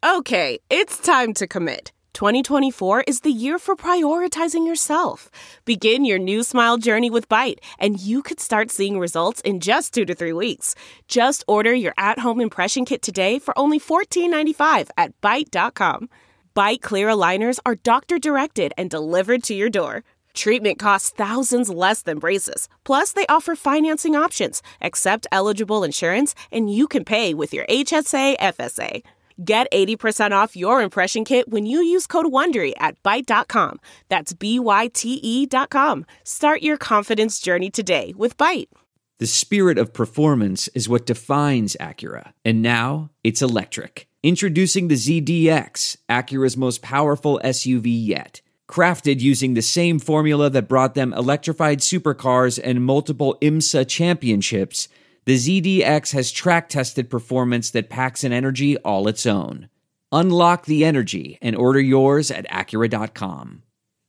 Okay, it's time to commit. 2024 is the year for prioritizing yourself. Begin your new smile journey with Byte, and you could start seeing results in just 2 to 3 weeks. Just order your at-home impression kit today for only $14.95 at Byte.com. Byte Clear aligners are doctor-directed and delivered to your door. Treatment costs thousands less than braces. Plus, they offer financing options, accept eligible insurance, and you can pay with your HSA, FSA. Get 80% off your impression kit when you use code WONDERY at Byte.com. That's BYTE.com. Start your confidence journey today with Byte. The spirit of performance is what defines Acura. And now, it's electric. Introducing the ZDX, Acura's most powerful SUV yet. Crafted using the same formula that brought them electrified supercars and multiple IMSA championships, the ZDX has track-tested performance that packs an energy all its own. Unlock the energy and order yours at Acura.com.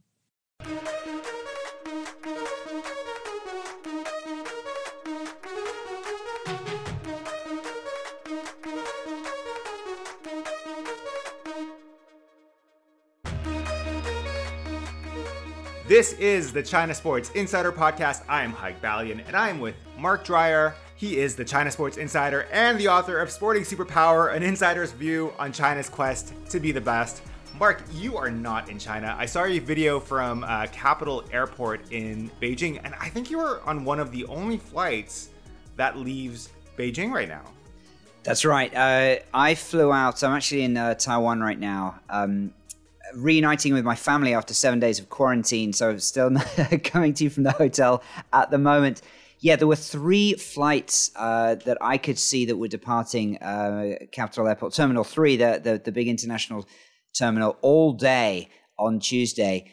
This is the China Sports Insider Podcast. I am Haig Balian, and I am with Mark Dreyer. He is the China Sports Insider and the author of Sporting Superpower, an insider's view on China's quest to be the best. Mark, you are not in China. I saw your video from Capital Airport in Beijing, and I think you are on one of the only flights that leaves Beijing right now. That's right. I flew out. I'm actually in Taiwan right now. Reuniting with my family after 7 days of quarantine, so I'm still coming to you from the hotel at the moment. Yeah, there were 3 flights that I could see that were departing Capital Airport, Terminal 3, the big international terminal, all day on Tuesday.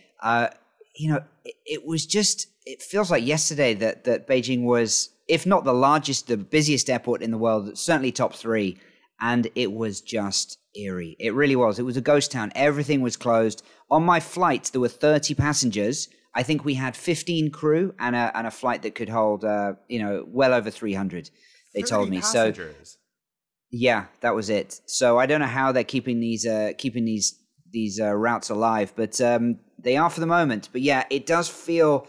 It feels like yesterday that Beijing was, if not the largest, the busiest airport in the world, certainly top 3, and it was just eerie. It really was. It was a ghost town. Everything was closed. On my flight, there were 30 passengers. I think we had 15 crew and a flight that could hold, well over 300. They told me. Passengers. So, yeah, that was it. So I don't know how they're keeping these routes alive, but they are for the moment. But yeah, it does feel,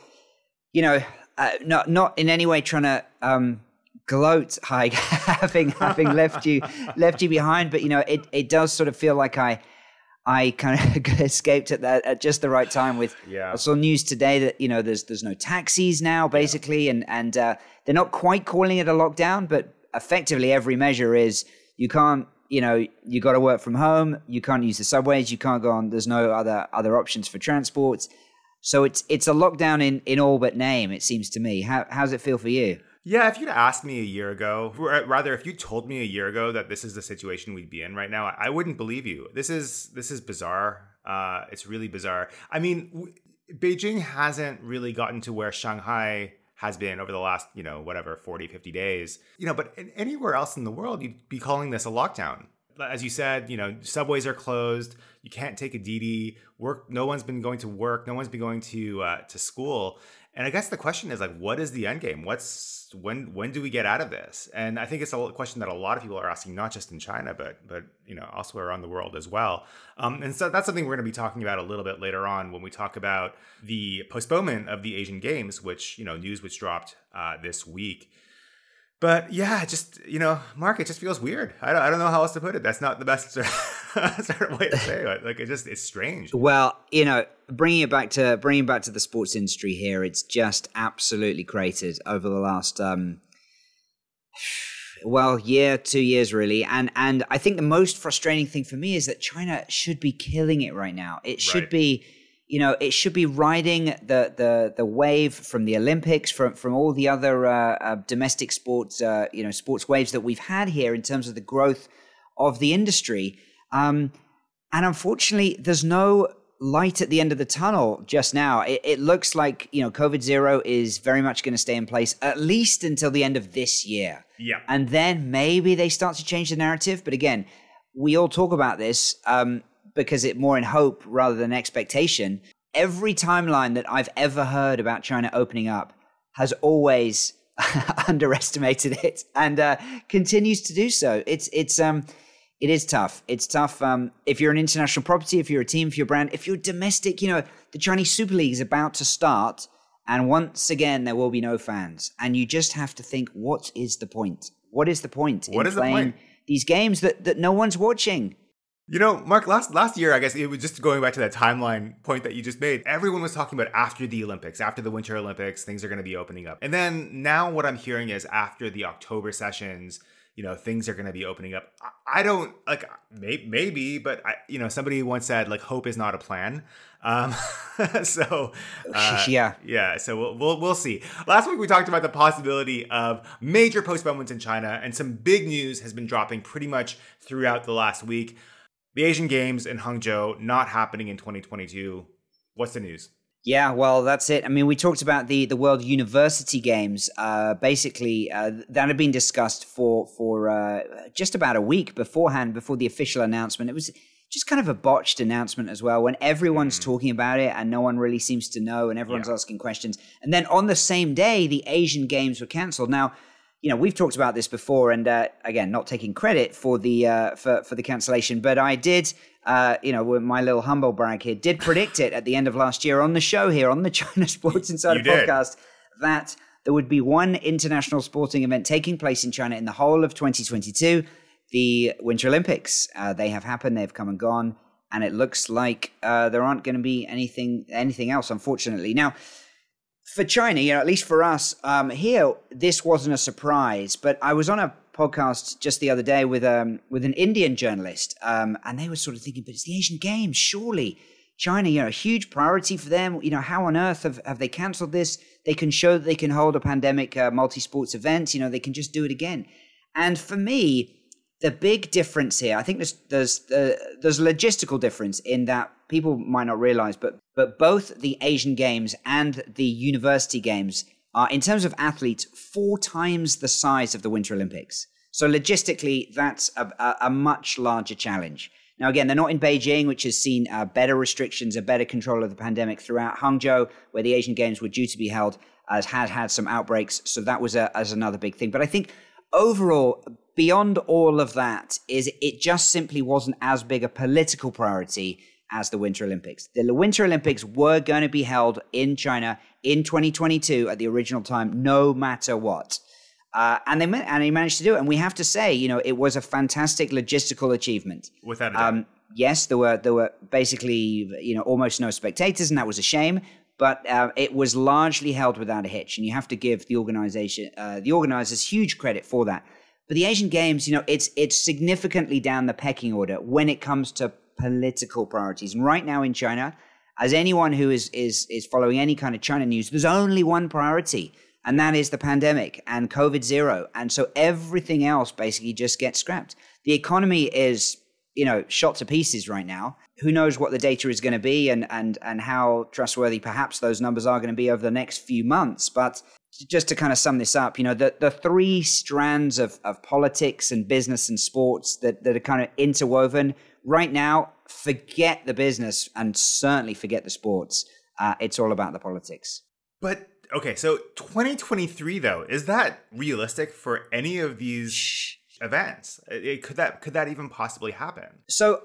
not in any way trying to gloat, Haig, having left you behind, but it does sort of feel like I kind of escaped at just the right time. I saw news today that there's no taxis now basically, and they're not quite calling it a lockdown, but effectively every measure is you can't, you got to work from home, you can't use the subways, you can't go on. There's no other options for transport, so it's a lockdown in all but name. It seems to me. How's it feel for you? Yeah, if you'd asked me a year ago, or rather, if you told me a year ago that this is the situation we'd be in right now, I wouldn't believe you. This is bizarre. It's really bizarre. I mean, Beijing hasn't really gotten to where Shanghai has been over the last, 40, 50 days. But anywhere else in the world, you'd be calling this a lockdown. As you said, subways are closed. You can't take a DiDi. Work. No one's been going to work. No one's been going to school. And I guess the question is what is the end game? When do we get out of this? And I think it's a question that a lot of people are asking, not just in China, but also around the world as well. And so that's something we're going to be talking about a little bit later on when we talk about the postponement of the Asian Games, which news which dropped this week. But yeah, just Mark, it just feels weird. I don't know how else to put it. That's not the best sort of way to say it. It's strange. Well, bringing it back to the sports industry here, it's just absolutely cratered over the last year, 2 years really. And I think the most frustrating thing for me is that China should be killing it right now. It should be. It should be riding the wave from the Olympics, from all the other domestic sports, sports waves that we've had here in terms of the growth of the industry. And unfortunately, there's no light at the end of the tunnel just now. It looks like, COVID zero is very much going to stay in place at least until the end of this year. Yeah. And then maybe they start to change the narrative. But again, we all talk about this, because it's more in hope rather than expectation. Every timeline that I've ever heard about China opening up has always underestimated it and continues to do so. It's It is tough. It's tough if you're an international property, if you're a team, if you're a brand, if you're domestic. The Chinese Super League is about to start, and once again, there will be no fans. And you just have to think, what is the point? What is the point in playing these games that no one's watching? Mark, last year, I guess it was just going back to that timeline point that you just made. Everyone was talking about after the Olympics, after the Winter Olympics, things are going to be opening up. And then now what I'm hearing is after the October sessions, things are going to be opening up. I don't maybe, but somebody once said hope is not a plan. So we'll see. Last week we talked about the possibility of major postponements in China, and some big news has been dropping pretty much throughout the last week. The Asian Games in Hangzhou not happening in 2022. What's the news? Yeah, well, that's it. I mean, we talked about the World University Games. Basically, that had been discussed for just about a week beforehand, before the official announcement. It was just kind of a botched announcement as well, when everyone's talking about it and no one really seems to know, and everyone's asking questions. And then on the same day, the Asian Games were cancelled. Now, we've talked about this before, and again, not taking credit for the for the cancellation, but I did. With my little humble brag here, did predict it at the end of last year on the show here on the China Sports Insider podcast that there would be one international sporting event taking place in China in the whole of 2022, the Winter Olympics. They have happened, they've come and gone, and it looks like there aren't going to be anything else, unfortunately. Now, for China, at least for us here, this wasn't a surprise, but I was on a podcast just the other day with an Indian journalist, and they were sort of thinking, but it's the Asian Games, surely China, a huge priority for them. How on earth have they cancelled this? They can show that they can hold a pandemic multi-sports event. They can just do it again. And for me, the big difference here, I think there's logistical difference in that people might not realize, but both the Asian Games and the University Games are, in terms of athletes, 4 times the size of the Winter Olympics. So logistically, that's a much larger challenge. Now, again, they're not in Beijing, which has seen better restrictions, a better control of the pandemic throughout. Hangzhou, where the Asian Games were due to be held, had some outbreaks. So that was as another big thing. But I think overall, beyond all of that, it just simply wasn't as big a political priority as the Winter Olympics. The Winter Olympics were going to be held in China in 2022 at the original time, no matter what. And they managed to do it. And we have to say, it was a fantastic logistical achievement. Without a doubt. Yes, there were basically, almost no spectators, and that was a shame. But it was largely held without a hitch. And you have to give the organizers huge credit for that. But the Asian Games, it's significantly down the pecking order when it comes to political priorities. And right now in China, as anyone who is following any kind of China news, there's only one priority, and that is the pandemic and COVID-0. And so everything else basically just gets scrapped. The economy is, shot to pieces right now. Who knows what the data is going to be and how trustworthy perhaps those numbers are going to be over the next few months. But just to kind of sum this up, the 3 strands of politics and business and sports that are kind of interwoven right now, forget the business and certainly forget the sports. It's all about the politics. But, okay, so 2023, though, is that realistic for any of these events? Could that even possibly happen? So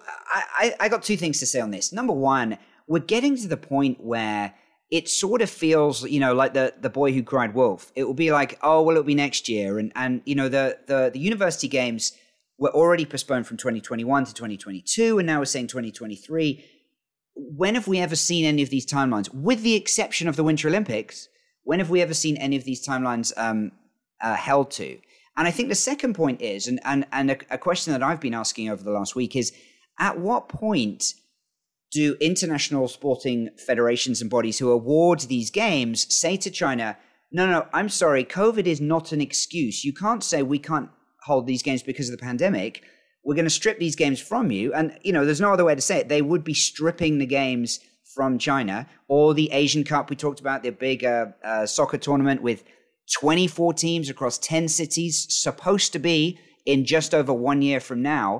I got 2 things to say on this. Number one, we're getting to the point where it sort of feels, like the boy who cried wolf. It will be like, oh, well, it'll be next year. And the University Games were already postponed from 2021 to 2022, and now we're saying 2023. When have we ever seen any of these timelines, with the exception of the Winter Olympics? When have we ever seen any of these timelines held to? And I think the second point is, and a question that I've been asking over the last week is, at what point do international sporting federations and bodies who award these games say to China, no, I'm sorry, COVID is not an excuse. You can't say we can't hold these games because of the pandemic. We're going to strip these games from you. And, there's no other way to say it. They would be stripping the games from China, or the Asian Cup. We talked about the big soccer tournament with 24 teams across 10 cities, supposed to be in just over 1 year from now.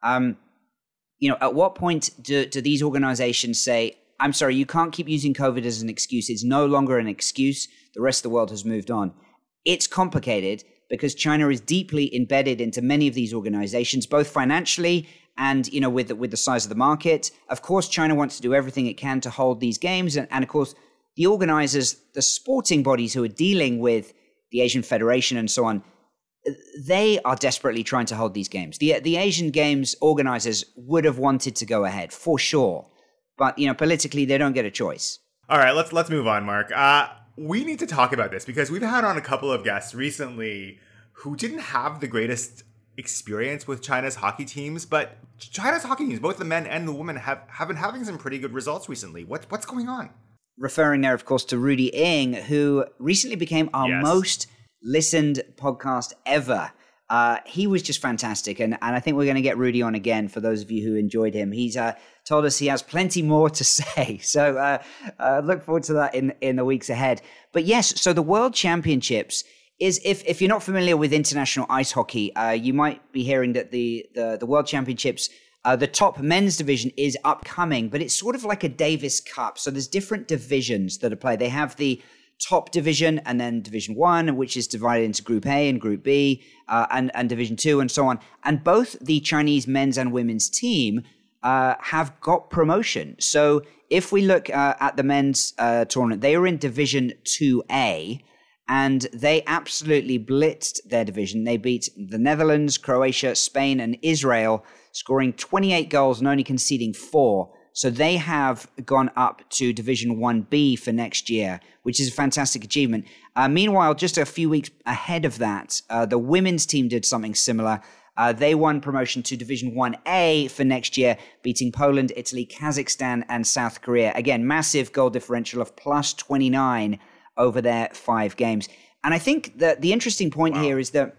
At what point do these organizations say, I'm sorry, you can't keep using COVID as an excuse. It's no longer an excuse. The rest of the world has moved on. It's complicated, because China is deeply embedded into many of these organizations, both financially and, with the size of the market. Of course, China wants to do everything it can to hold these games. And of course, the organizers, the sporting bodies who are dealing with the Asian Federation and so on, they are desperately trying to hold these games. The Asian Games organizers would have wanted to go ahead, for sure. But, politically, they don't get a choice. All right, let's move on, Mark. We need to talk about this because we've had on a couple of guests recently who didn't have the greatest experience with China's hockey teams, but China's hockey teams, both the men and the women, have been having some pretty good results recently. What's going on? Referring there, of course, to Rudy Ng, who recently became our most listened podcast ever. He was just fantastic, and I think we're going to get Rudy on again for those of you who enjoyed him. He's told us he has plenty more to say, so look forward to that in the weeks ahead. But yes, so the World Championships is, if you're not familiar with international ice hockey, you might be hearing that the World Championships, the top men's division is upcoming, but it's sort of like a Davis Cup. So there's different divisions that are played. They have the top division and then Division 1, which is divided into Group A and Group B, and Division 2 and so on. And both the Chinese men's and women's team have got promotion. So if we look at the men's tournament, they were in Division 2A, and they absolutely blitzed their division. They beat the Netherlands, Croatia, Spain, and Israel, scoring 28 goals and only conceding 4. So they have gone up to Division 1B for next year, which is a fantastic achievement. Meanwhile, just a few weeks ahead of that, the women's team did something similar. They won promotion to Division 1A for next year, beating Poland, Italy, Kazakhstan, and South Korea. Again, massive goal differential of plus 29 over their 5 games. And I think that the interesting point here is that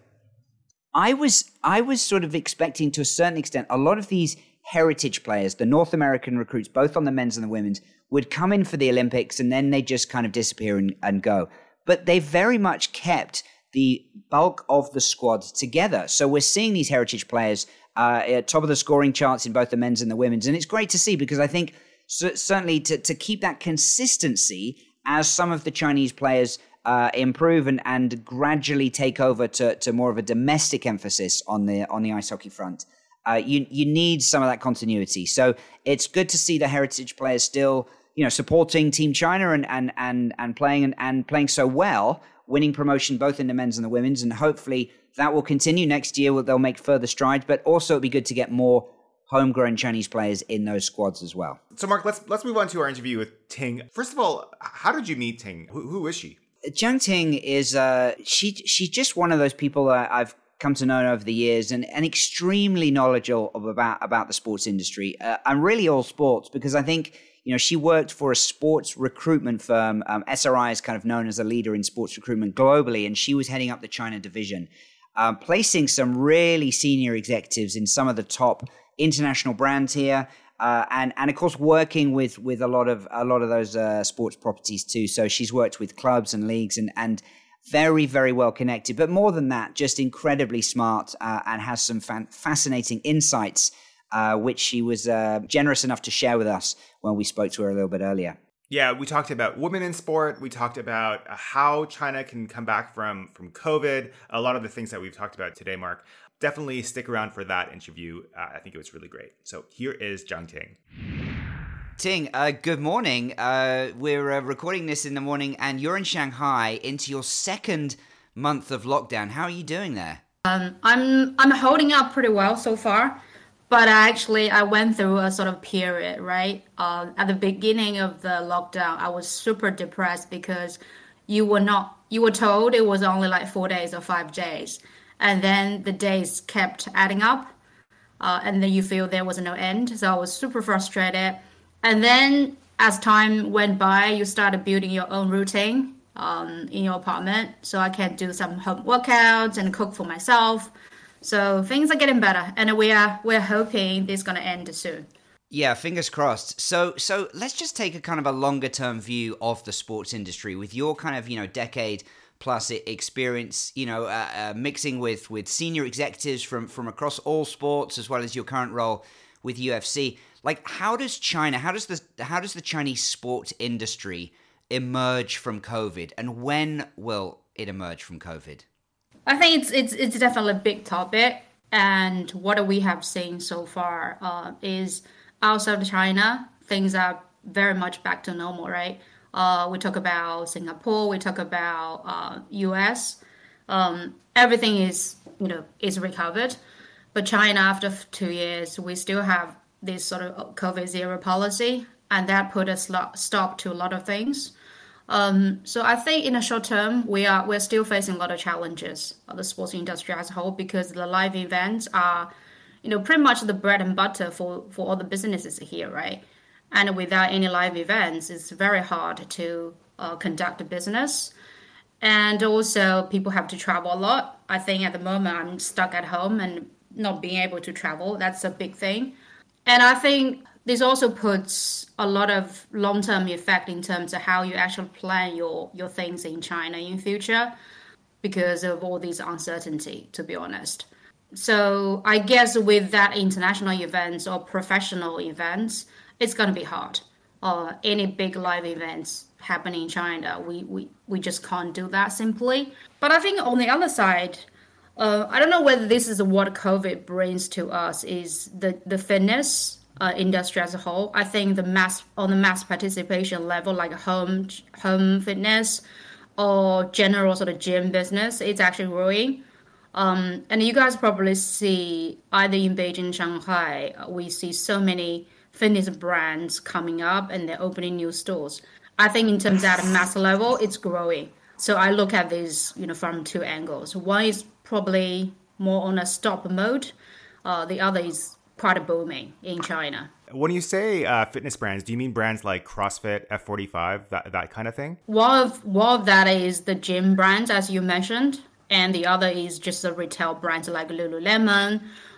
I was sort of expecting, to a certain extent, a lot of these heritage players, the North American recruits, both on the men's and the women's, would come in for the Olympics and then they just kind of disappear and go. But they very much kept the bulk of the squad together. So we're seeing these heritage players at top of the scoring charts in both the men's and the women's. And it's great to see, because I think certainly to keep that consistency as some of the Chinese players improve and gradually take over to more of a domestic emphasis on the ice hockey front. You need some of that continuity. So it's good to see the heritage players still, supporting Team China and playing so well, winning promotion both in the men's and the women's, and hopefully that will continue next year. They'll make further strides, but also it'd be good to get more homegrown Chinese players in those squads as well. So Mark, let's move on to our interview with Ting. First of all, how did you meet Ting? Who is she? Jiang Ting is she's just one of those people that I've come to know over the years, and extremely knowledgeable about the sports industry, and really all sports, because I think she worked for a sports recruitment firm. SRI is kind of known as a leader in sports recruitment globally, and she was heading up the China division, placing some really senior executives in some of the top international brands here, and of course working with a lot of those sports properties too. So she's worked with clubs and leagues and very, very well connected. But more than that, just incredibly smart, and has some fascinating insights, which she was generous enough to share with us when we spoke to her a little bit earlier. Yeah, we talked about women in sport. We talked about how China can come back from COVID. A lot of the things that we've talked about today, Mark. Definitely stick around for that interview. I think it was really great. So here is Jiang Ting. Ting, good morning. We're recording this in the morning, and you're in Shanghai into your second month of lockdown. How are you doing there? I'm holding up pretty well so far, but I went through a sort of period, right? At the beginning of the lockdown, I was super depressed because you were told it was only like 4 days or 5 days. And then the days kept adding up, and then you feel there was no end. So I was super frustrated. And then as time went by, you started building your own routine in your apartment. So I can do some home workouts and cook for myself. So things are getting better, and we're hoping this is going to end soon. Yeah, fingers crossed. So let's just take a kind of a longer term view of the sports industry with your kind of decade plus experience, mixing with senior executives from across all sports, as well as your current role with UFC. Like, how does the Chinese sports industry emerge from COVID, and when will it emerge from COVID? I think it's definitely a big topic, and what we have seen so far is outside of China, things are very much back to normal, right? We talk about Singapore, we talk about US. Everything is recovered, but China after 2 years, we still have this sort of COVID zero policy, and that put a stop to a lot of things. So I think in the short term, we're still facing a lot of challenges of the sports industry as a whole, because the live events are, pretty much the bread and butter for all the businesses here, right? And without any live events, it's very hard to conduct a business. And also, people have to travel a lot. I think at the moment, I'm stuck at home and not being able to travel. That's a big thing. And I think this also puts a lot of long-term effect in terms of how you actually plan your things in China in future, because of all these uncertainty, to be honest. So I guess with that international events or professional events, it's going to be hard. Any big live events happening in China, we just can't do that simply. But I think on the other side, I don't know whether this is what COVID brings to us, is the fitness industry as a whole. I think the mass participation level, like home fitness or general sort of gym business, it's actually growing. And you guys probably see either in Beijing, Shanghai, we see so many fitness brands coming up and they're opening new stores. I think in terms of at a mass level, it's growing. So I look at this, from two angles. One is probably more on a stop mode. The other is quite booming in China. When you say fitness brands, do you mean brands like CrossFit, F45, that kind of thing? One of that is the gym brands, as you mentioned, and the other is just the retail brands like Lululemon,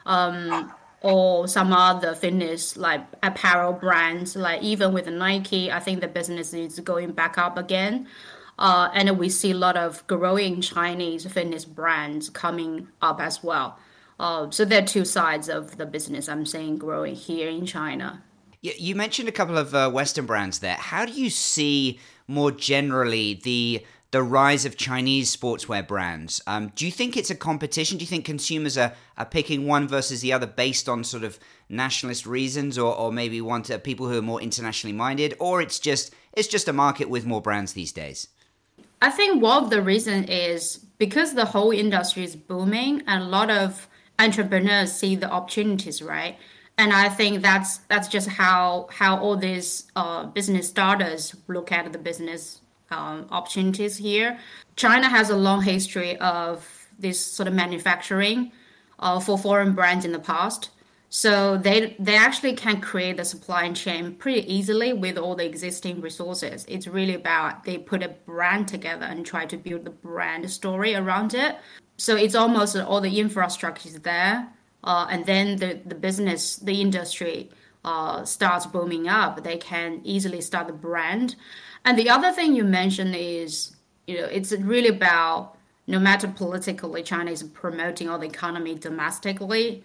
or some other fitness like apparel brands, like even with Nike. I think the business is going back up again. And we see a lot of growing Chinese fitness brands coming up as well. So there are two sides of the business I'm saying growing here in China. You mentioned a couple of Western brands there. How do you see more generally the rise of Chinese sportswear brands? Do you think it's a competition? Do you think consumers are picking one versus the other based on sort of nationalist reasons, or maybe want people who are more internationally minded, or it's just a market with more brands these days? I think one of the reasons is because the whole industry is booming and a lot of entrepreneurs see the opportunities, right? And I think that's just how all these business starters look at the business opportunities here. China has a long history of this sort of manufacturing for foreign brands in the past. So they actually can create the supply chain pretty easily with all the existing resources. It's really about they put a brand together and try to build the brand story around it. So it's almost all the infrastructure is there. And then the business, the industry starts booming up. They can easily start the brand. And the other thing you mentioned is, it's really about, no matter politically, China is promoting all the economy domestically.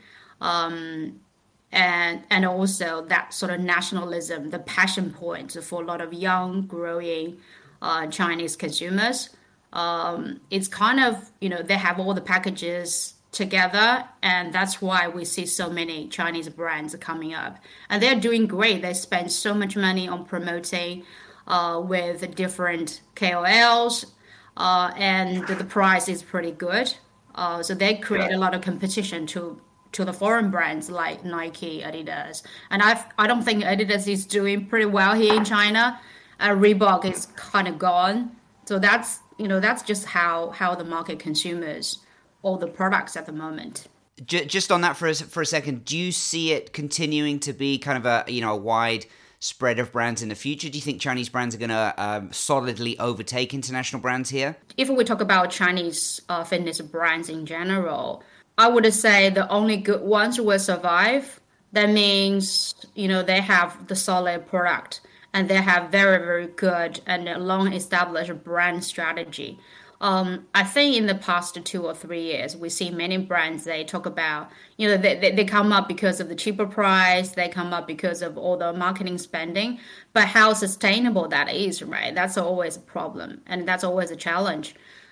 And also that sort of nationalism, the passion point for a lot of young, growing Chinese consumers. It's kind of, they have all the packages together, and that's why we see so many Chinese brands coming up. And they're doing great. They spend so much money on promoting with different KOLs, and the price is pretty good. So they create a lot of competition to the foreign brands like Nike, Adidas. And I don't think Adidas is doing pretty well here in China. Reebok is kind of gone. So that's just how the market consumes all the products at the moment. Just on that for a second, do you see it continuing to be kind of a wide spread of brands in the future? Do you think Chinese brands are going to solidly overtake international brands here? If we talk about Chinese fitness brands in general, I would say the only good ones will survive. That means, they have the solid product and they have very, very good and long established brand strategy. I think in the past 2 or 3 years, we see many brands, they talk about, they come up because of the cheaper price, they come up because of all the marketing spending, but how sustainable that is, right? That's always a problem, and that's always a challenge.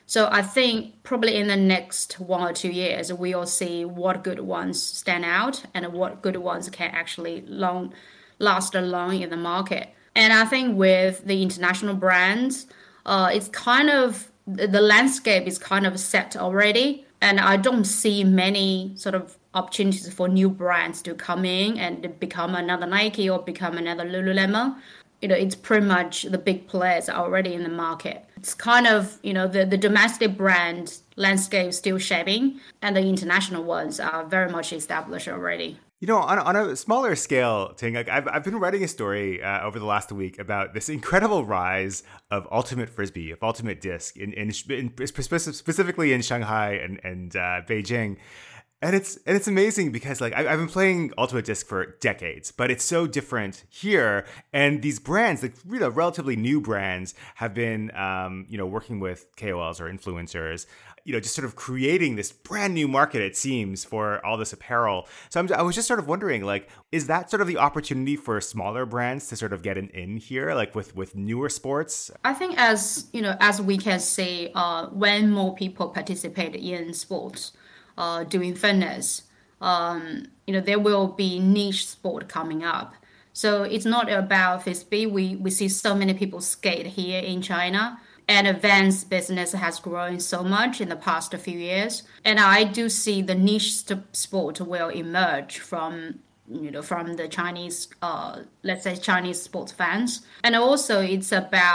So I think probably in the next 1 or 2 years, we'll see what good ones stand out and what good ones can actually last long in the market. And I think with the international brands, it's kind of the landscape is kind of set already. And I don't see many sort of opportunities for new brands to come in and become another Nike or become another Lululemon. It's pretty much the big players are already in the market. It's kind of, the domestic brand landscape still shaping, and the international ones are very much established already. On a smaller scale, Ting, like I've been writing a story over the last week about this incredible rise of ultimate frisbee, of ultimate disc, in specifically in Shanghai and Beijing. And it's amazing because like I've been playing Ultimate Disc for decades, but it's so different here. And these brands, like relatively new brands, have been working with KOLs or influencers, just sort of creating this brand new market, it seems, for all this apparel. So I was just sort of wondering, like, is that sort of the opportunity for smaller brands to sort of get an in here, like with newer sports? I think as we can see, when more people participate in sports, doing fitness, there will be niche sport coming up. So it's not about frisbee. We see so many people skate here in China, and advanced business has grown so much in the past few years. And I do see the niche sport will emerge from the Chinese, let's say Chinese sports fans. And also it's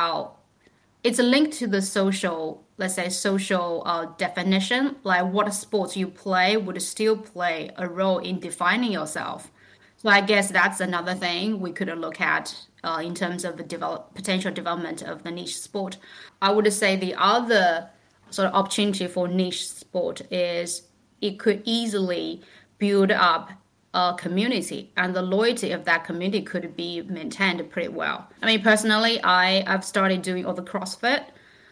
linked to the social definition, like what sports you play would still play a role in defining yourself. So I guess that's another thing we could look at in terms of the potential development of the niche sport. I would say the other sort of opportunity for niche sport is it could easily build up a community, and the loyalty of that community could be maintained pretty well. I mean, personally, I've started doing all the CrossFit.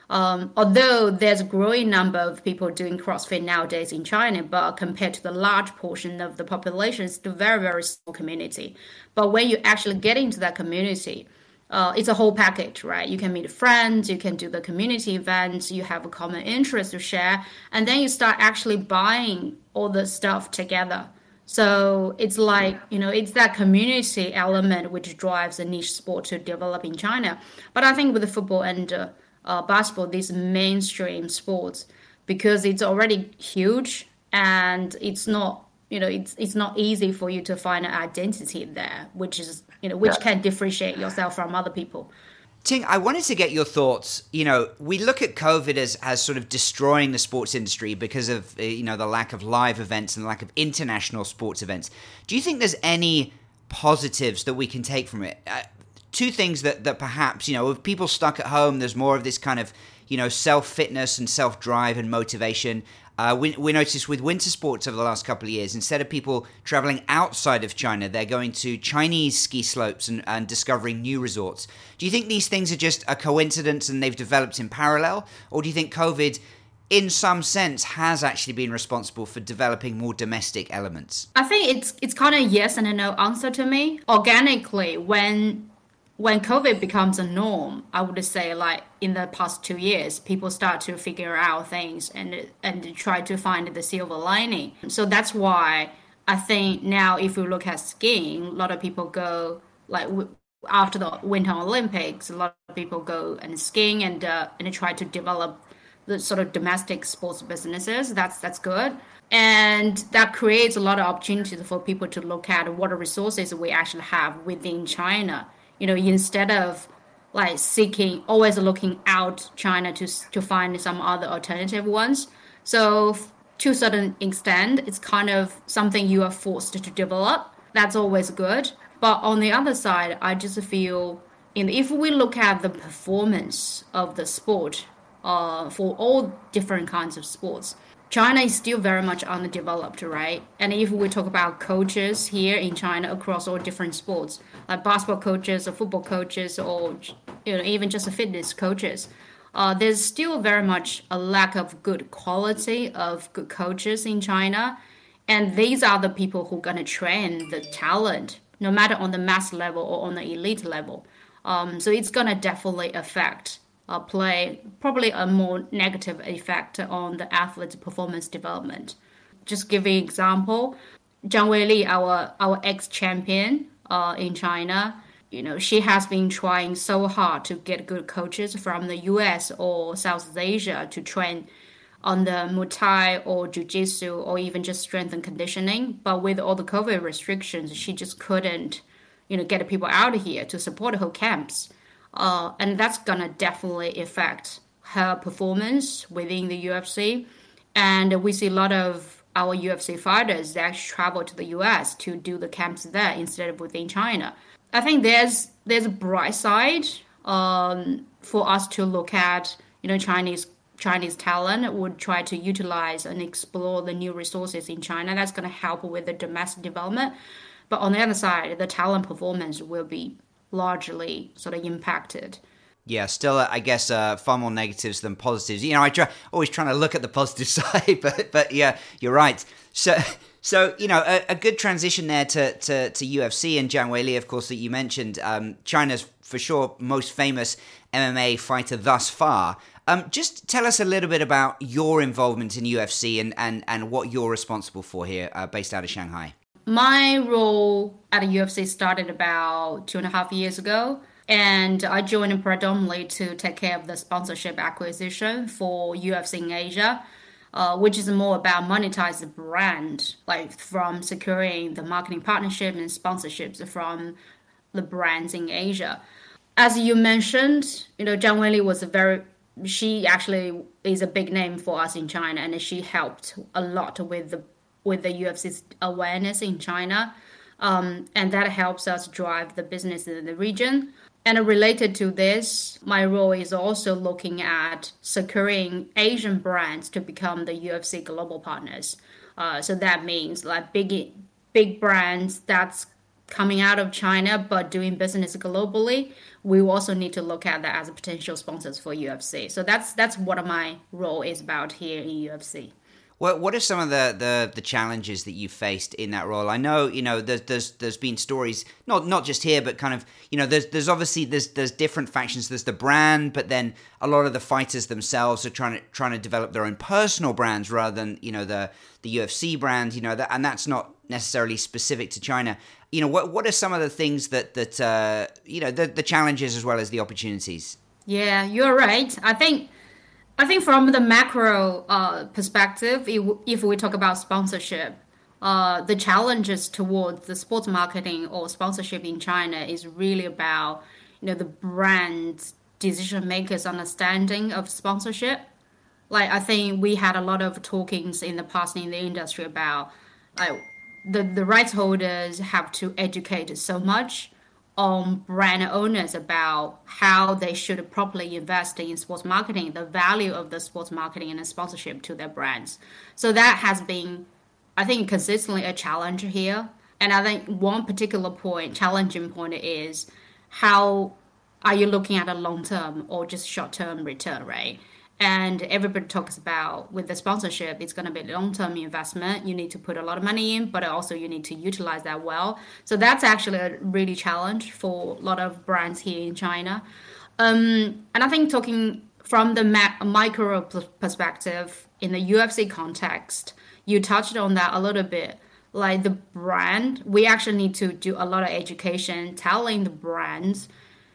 Although there's a growing number of people doing CrossFit nowadays in China, but compared to the large portion of the population, it's a very, very small community. But when you actually get into that community, it's a whole package, right? You can meet friends, you can do the community events, you have a common interest to share, and then you start actually buying all the stuff together. So it's like, it's that community element which drives a niche sport to develop in China. But I think with the football and basketball, these mainstream sports, because it's already huge and it's not, it's not easy for you to find an identity there, which can differentiate yourself from other people. Ting, I wanted to get your thoughts. We look at COVID as sort of destroying the sports industry because of, the lack of live events and the lack of international sports events. Do you think there's any positives that we can take from it? Two things that perhaps, with people stuck at home, there's more of this kind of, self-fitness and self-drive and motivation. We noticed with winter sports over the last couple of years, instead of people traveling outside of China, they're going to Chinese ski slopes and discovering new resorts. Do you think these things are just a coincidence and they've developed in parallel? Or do you think COVID, in some sense, has actually been responsible for developing more domestic elements? I think it's kind of yes and a no answer to me. Organically, when COVID becomes a norm, I would say like in the past 2 years, people start to figure out things and try to find the silver lining. So that's why I think now if you look at skiing, a lot of people go like after the Winter Olympics, a lot of people go and skiing and try to develop the sort of domestic sports businesses. That's good. And that creates a lot of opportunities for people to look at what resources we actually have within China. Instead of like always looking out China to find some other alternative ones. So to a certain extent, it's kind of something you are forced to develop. That's always good. But on the other side, I just feel if we look at the performance of the sport for all different kinds of sports, China is still very much underdeveloped, right? And if we talk about coaches here in China across all different sports, like basketball coaches or football coaches or even just fitness coaches, there's still very much a lack of good quality of good coaches in China. And these are the people who are going to train the talent, no matter on the mass level or on the elite level. So it's going to definitely affect play probably a more negative effect on the athlete's performance development. Just giving an example, Zhang Weili, our ex-champion in China, she has been trying so hard to get good coaches from the US or Southeast Asia to train on the Muay Thai or Jiu-Jitsu or even just strength and conditioning. But with all the COVID restrictions, she just couldn't, get the people out of here to support her camps. And that's going to definitely affect her performance within the UFC. And we see a lot of our UFC fighters that actually travel to the US to do the camps there instead of within China. I think there's a bright side for us to look at. Chinese talent would try to utilize and explore the new resources in China. That's going to help with the domestic development. But on the other side, the talent performance will be largely sort of impacted. Yeah, still, I guess, far more negatives than positives. Always trying to look at the positive side, but yeah, you're right. So a good transition there to UFC and Zhang Weili, of course, that you mentioned. China's for sure most famous MMA fighter thus far. Just tell us a little bit about your involvement in UFC and what you're responsible for here, based out of Shanghai. My role at the UFC started about 2.5 years ago, and I joined predominantly to take care of the sponsorship acquisition for UFC in Asia, which is more about monetize the brand, like from securing the marketing partnership and sponsorships from the brands in Asia. As you mentioned, Zhang Weili she actually is a big name for us in China, and she helped a lot with the UFC's awareness in China, and that helps us drive the business in the region. And related to this, my role is also looking at securing Asian brands to become the UFC global partners. So that means like big brands that's coming out of China but doing business globally. We also need to look at that as a potential sponsors for UFC. So that's what my role is about here in UFC. What are some of the challenges that you faced in that role? I know, there's been stories, not just here, but kind of, there's obviously there's different factions. There's the brand, but then a lot of the fighters themselves are trying to develop their own personal brands rather than, the UFC brand, and that's not necessarily specific to China. What are some of the things that the challenges as well as the opportunities? Yeah, you're right. I think from the macro perspective, if we talk about sponsorship, the challenges towards the sports marketing or sponsorship in China is really about, the brand decision makers' understanding of sponsorship. Like, I think we had a lot of talkings in the past in the industry about the rights holders have to educate so much on brand owners about how they should properly invest in sports marketing, the value of the sports marketing and the sponsorship to their brands. So that has been, I think, consistently a challenge here. And I think one particular challenging point is how are you looking at a long-term or just short-term return, right? And everybody talks about with the sponsorship, it's going to be a long-term investment. You need to put a lot of money in, but also you need to utilize that well. So that's actually a really challenge for a lot of brands here in China. And I think talking from the micro perspective in the UFC context, you touched on that a little bit. Like the brand, we actually need to do a lot of education, telling the brands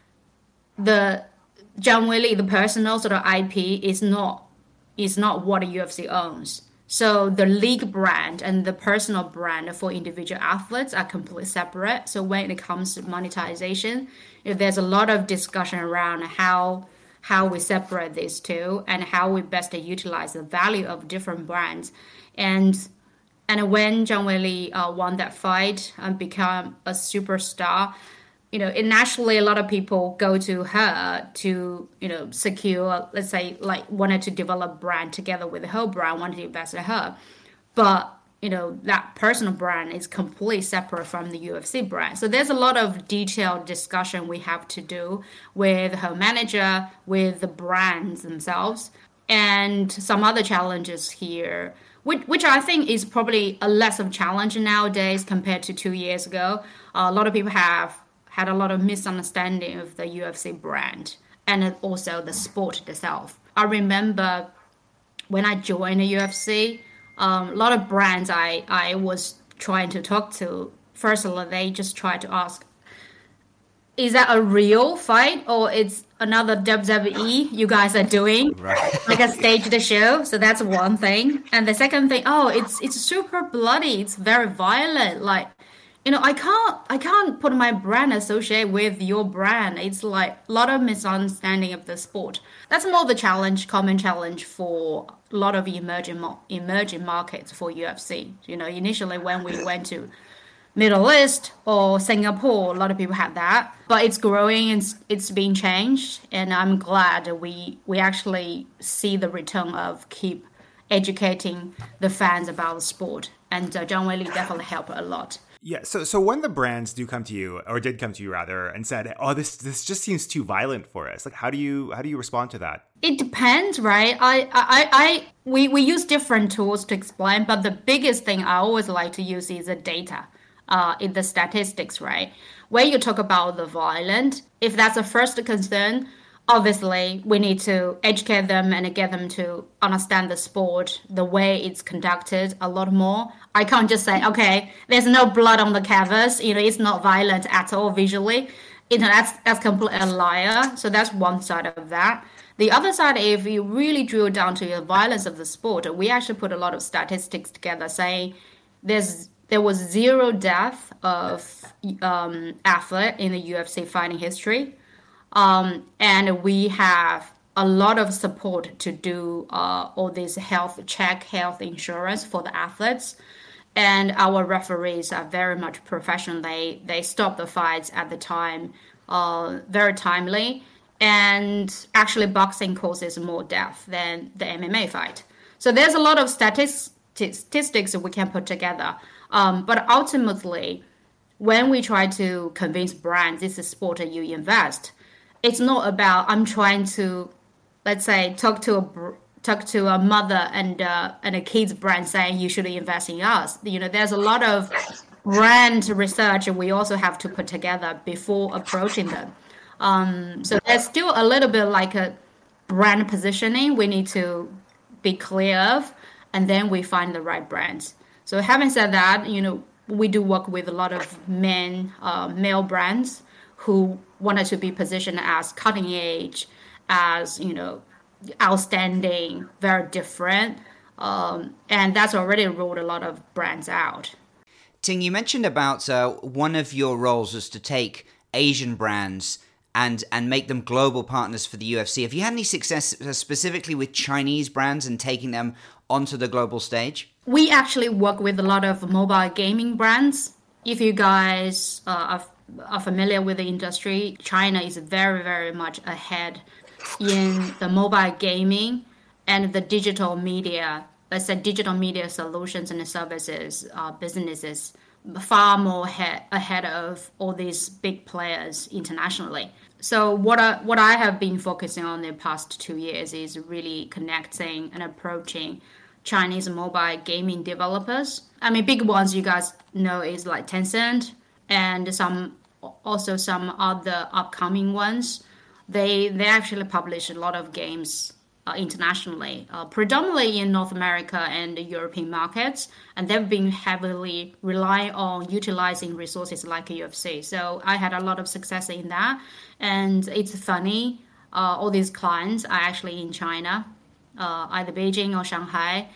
Zhang Weili, the personal sort of IP is not what the UFC owns. So the league brand and the personal brand for individual athletes are completely separate. So when it comes to monetization, there's a lot of discussion around how we separate these two and how we best utilize the value of different brands. And when Zhang Weili won that fight and become a superstar, naturally a lot of people go to her to, secure, let's say, like wanted to develop brand together with her brand, wanted to invest in her. But, that personal brand is completely separate from the UFC brand. So there's a lot of detailed discussion we have to do with her manager, with the brands themselves, and some other challenges here, which I think is probably a less of a challenge nowadays compared to 2 years ago. A lot of people have had a lot of misunderstanding of the UFC brand. and also the sport itself. I remember when I joined the UFC, a lot of brands I was trying to talk to, firstly, they just try to ask, is that a real fight or it's another WWE you guys are doing? Right. Like a staged show? So that's one thing. And the second thing, it's super bloody. It's very violent. Like, I can't put my brand associated with your brand. It's like a lot of misunderstanding of the sport. That's more the common challenge for a lot of emerging markets for UFC. Initially when we went to Middle East or Singapore, a lot of people had that, but it's growing and it's being changed, and I'm glad we actually see the return of keep educating the fans about the sport, and John Weili definitely helped a lot. Yeah, so when the brands do come to you, or did come to you rather, and said, "Oh, this just seems too violent for us," like how do you respond to that? It depends, right? We use different tools to explain, but the biggest thing I always like to use is the data. In the statistics, right? When you talk about the violent, if that's the first concern, obviously we need to educate them and get them to understand the sport, the way it's conducted a lot more. I can't just say, okay, there's no blood on the canvas, it's not violent at all visually. That's completely a liar. So that's one side of that. The other side, if you really drill down to the violence of the sport, we actually put a lot of statistics together saying there was 0 death of athlete in the UFC fighting history. And we have a lot of support to do all this health insurance for the athletes. And our referees are very much professional. They stop the fights at the time, very timely. And actually boxing causes more death than the MMA fight. So there's a lot of statistics that we can put together. But ultimately, when we try to convince brands this is sport that you invest, it's not about I'm trying to, let's say, talk to a mother and a kid's brand saying you should invest in us. There's a lot of brand research we also have to put together before approaching them. So there's still a little bit like a brand positioning we need to be clear of, and then we find the right brands. So having said that, we do work with a lot of male brands who wanted to be positioned as cutting edge, as, outstanding, very different. And that's already ruled a lot of brands out. Ting, you mentioned about one of your roles was to take Asian brands and make them global partners for the UFC. Have you had any success specifically with Chinese brands and taking them onto the global stage? We actually work with a lot of mobile gaming brands. If you guys are familiar with the industry, China is very, very much ahead in the mobile gaming and the digital media, let's say digital media solutions and services businesses, far more ahead of all these big players internationally. So what I have been focusing on the past 2 years is really connecting and approaching Chinese mobile gaming developers. I mean, big ones you guys know is like Tencent and some other upcoming ones. They actually publish a lot of games internationally, predominantly in North America and the European markets, and they've been heavily relying on utilizing resources like UFC. So I had a lot of success in that, and it's funny, all these clients are actually in China, either Beijing or Shanghai.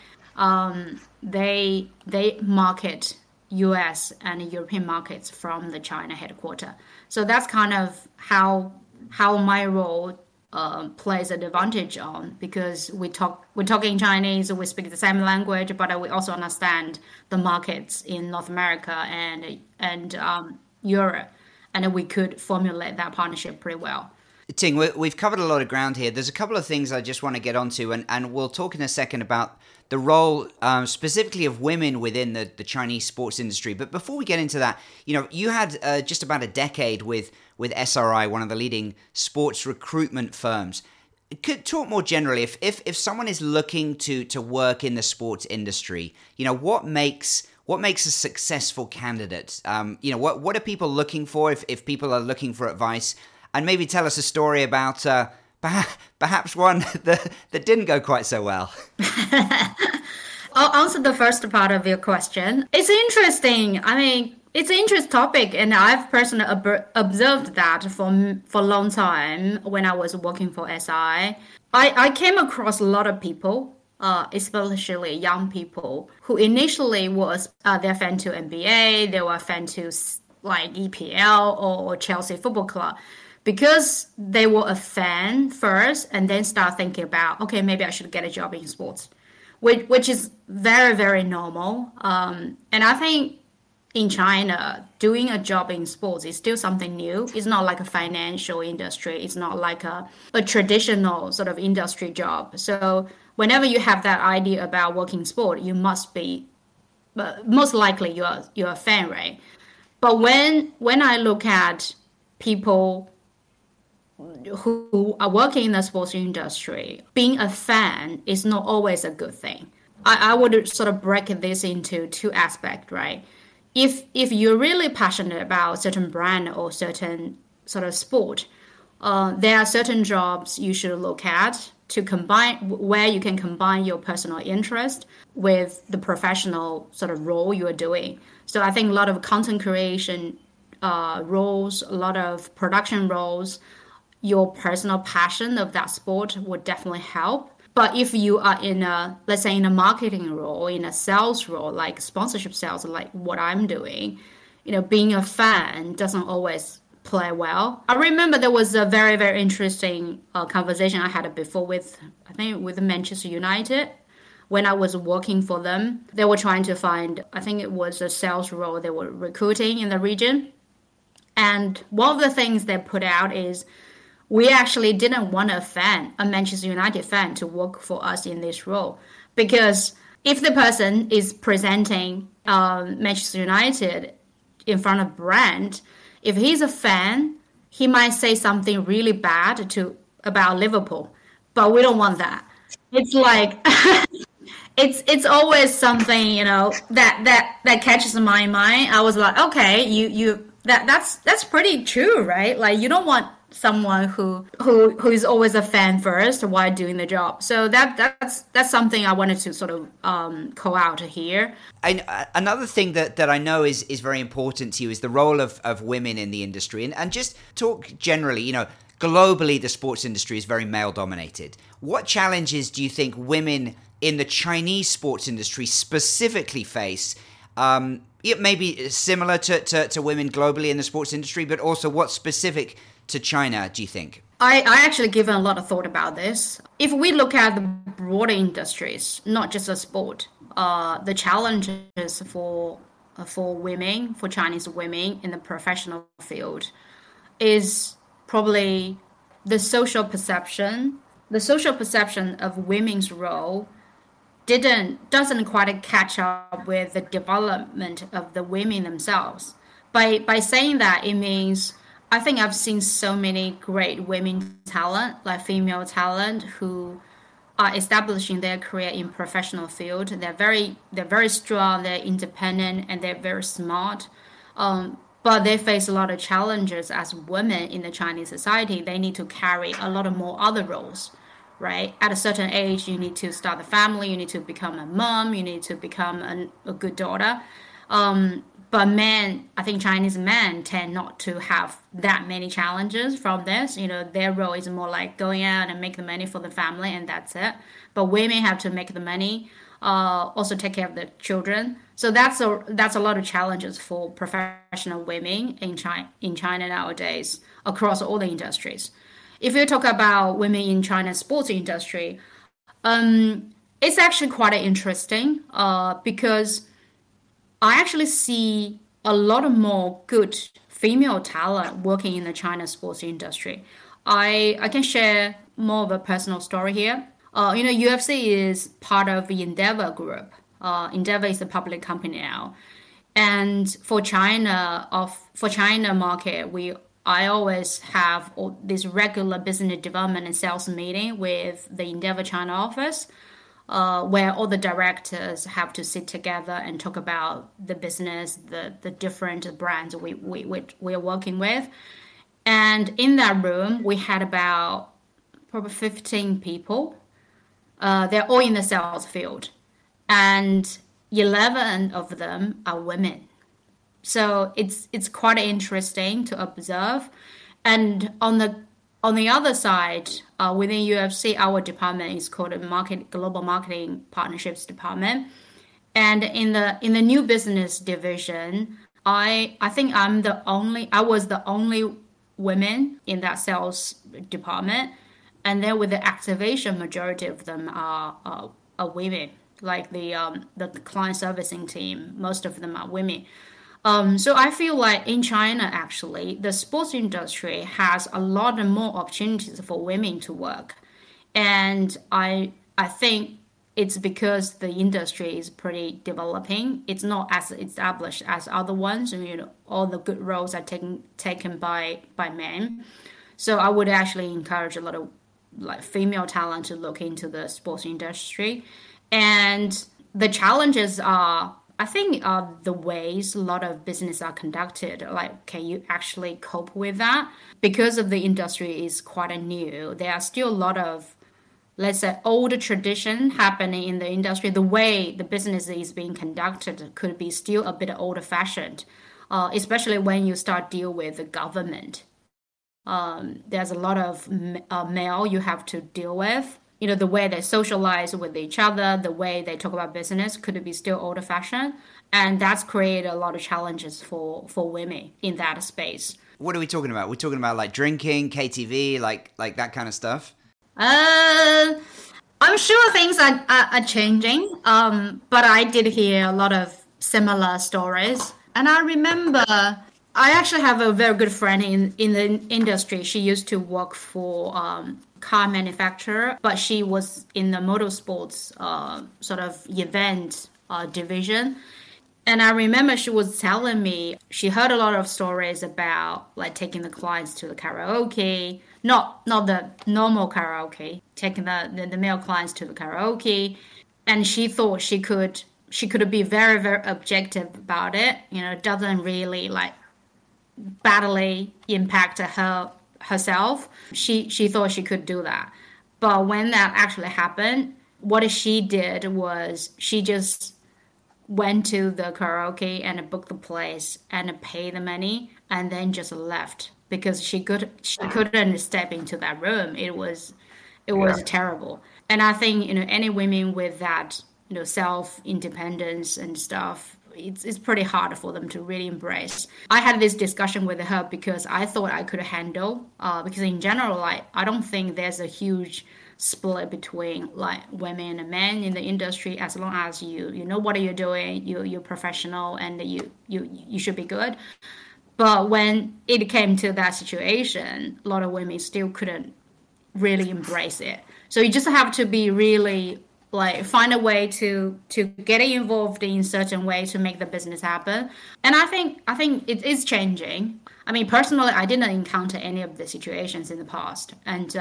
They market US and European markets from the China headquarters. So that's kind of how my role plays an advantage on, because we're talking Chinese, we speak the same language, but we also understand the markets in North America and Europe, and we could formulate that partnership pretty well. Ting, we've covered a lot of ground here. There's a couple of things I just want to get onto, and we'll talk in a second about the role specifically of women within the Chinese sports industry. But before we get into that, you had just about a decade with SRI, one of the leading sports recruitment firms. Could talk more generally, if someone is looking to work in the sports industry, what makes a successful candidate? What are people looking for if people are looking for advice? And maybe tell us a story about perhaps one that didn't go quite so well. I'll answer the first part of your question. It's interesting. I mean, it's an interesting topic, and I've personally observed that for a long time when I was working for SI. I came across a lot of people, especially young people, who initially was they're fan to NBA, they were fan to like EPL or Chelsea Football Club, because they were a fan first and then start thinking about, okay, maybe I should get a job in sports, which is very, very normal. And I think in China, doing a job in sports is still something new. It's not like a financial industry. It's not like a traditional sort of industry job. So whenever you have that idea about working sport, you must be, most likely you're a fan, right? But when I look at people who are working in the sports industry, being a fan is not always a good thing. I would sort of break this into two aspects, right? If you're really passionate about certain brand or certain sort of sport, there are certain jobs you should look at to combine, where you can combine your personal interest with the professional sort of role you are doing. So I think a lot of content creation roles, a lot of production roles, your personal passion of that sport would definitely help. But if you are in let's say in a marketing role, in a sales role, like sponsorship sales, like what I'm doing, being a fan doesn't always play well. I remember there was a very, very interesting conversation I had before with Manchester United. When I was working for them, they were trying to find, I think it was a sales role they were recruiting in the region. And one of the things they put out is, we actually didn't want a Manchester United fan, to work for us in this role. Because if the person is presenting Manchester United in front of brand, if he's a fan, he might say something really bad about Liverpool. But we don't want that. It's like, it's always something, that catches my mind. I was like, okay, that's pretty true, right? Like, you don't want someone who is always a fan first while doing the job. So that's something I wanted to sort of call out here. Another thing that I know is very important to you is the role of women in the industry, and just talk generally. Globally, the sports industry is very male dominated. What challenges do you think women in the Chinese sports industry specifically face? It may be similar to women globally in the sports industry, but also what's specific to China, do you think? I actually given a lot of thought about this. If we look at the broader industries, not just a sport, the challenges for women, for Chinese women in the professional field, is probably the social perception. The social perception of women's role doesn't quite catch up with the development of the women themselves. By saying that, it means, I think I've seen so many great women talent, like female talent, who are establishing their career in professional field. They're very strong, they're independent, and they're very smart. But they face a lot of challenges as women in the Chinese society. They need to carry a lot of more other roles, right? At a certain age, you need to start a family, you need to become a mom, you need to become a good daughter. But men, I think Chinese men tend not to have that many challenges from this. Their role is more like going out and make the money for the family, and that's it. But women have to make the money, also take care of the children. So that's a lot of challenges for professional women in China nowadays, across all the industries. If you talk about women in China's sports industry, it's actually quite interesting because I actually see a lot of more good female talent working in the China sports industry. I can share more of a personal story here. UFC is part of the Endeavor Group. Endeavor is a public company now, and for China market, I always have this regular business development and sales meeting with the Endeavor China office, where all the directors have to sit together and talk about the business, the different brands we're working with. And in that room, we had about probably 15 people. They're all in the sales field, and 11 of them are women. So it's quite interesting to observe. And on the other side, within UFC, our department is called a Global Marketing Partnerships Department. And in the new business division, I think I was the only woman in that sales department. And then with the activation, majority of them are women. Like the client servicing team, most of them are women. So I feel like in China, actually, the sports industry has a lot more opportunities for women to work. And I think it's because the industry is pretty developing. It's not as established as other ones. And, all the good roles are taken by men. So I would actually encourage a lot of like female talent to look into the sports industry. And the challenges are, I think, the ways a lot of business are conducted. Like, can you actually cope with that? Because of the industry is quite new, there are still a lot of, let's say, old tradition happening in the industry. The way the business is being conducted could be still a bit old-fashioned, especially when you start deal with the government. There's a lot of male you have to deal with. The way they socialize with each other, the way they talk about business could be still old-fashioned. And that's created a lot of challenges for women in that space. What are we talking about? We're talking about like drinking, KTV, like that kind of stuff? I'm sure things are changing, but I did hear a lot of similar stories. And I remember I actually have a very good friend in the industry. She used to work for car manufacturer, but she was in the motorsports sort of event division. And I remember she was telling me she heard a lot of stories about like taking the clients to the karaoke, not the normal karaoke, taking the male clients to the karaoke. And she thought she could be very, very objective about it. It doesn't really like badly impact herself. She thought she could do that. But when that actually happened, what she did was she just went to the karaoke and booked the place and paid the money and then just left because she couldn't step into that room. It was terrible. And I think any women with that self independence and stuff, it's pretty hard for them to really embrace. I had this discussion with her because I thought I could handle because in general, like, I don't think there's a huge split between like women and men in the industry. As long as you know what you're doing, you're professional and you should be good. But when it came to that situation, a lot of women still couldn't really embrace it. So you just have to be really like find a way to get involved in certain way to make the business happen. And I think it is changing. I mean, personally, I didn't encounter any of the situations in the past, and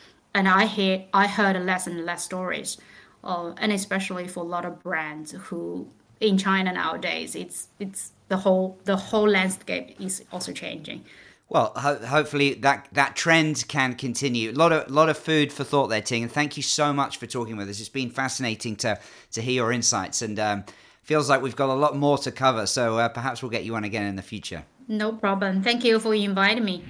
I heard less and less stories, and especially for a lot of brands who in China nowadays, it's the whole landscape is also changing. Well, hopefully that trend can continue. A lot of food for thought there, Ting, and thank you so much for talking with us. It's been fascinating to hear your insights, and feels like we've got a lot more to cover. So perhaps we'll get you on again in the future. No problem. Thank you for inviting me.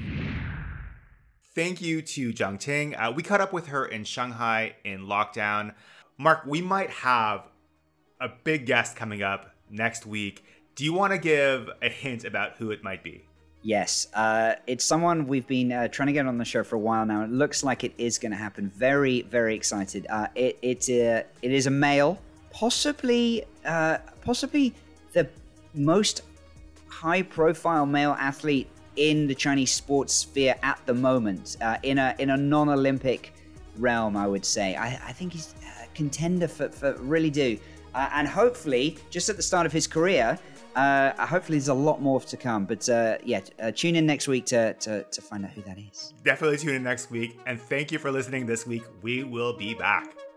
Thank you to Zhang Ting. We caught up with her in Shanghai in lockdown. Mark, we might have a big guest coming up next week. Do you want to give a hint about who it might be? Yes, it's someone we've been trying to get on the show for a while now. It looks like it is going to happen. Very, very excited. It is a male, possibly the most high-profile male athlete in the Chinese sports sphere at the moment, in a non-Olympic realm, I would say. I think he's a contender for really do. And hopefully, just at the start of his career, hopefully there's a lot more to come. But tune in next week to find out who that is. Definitely tune in next week. And thank you for listening this week. We will be back.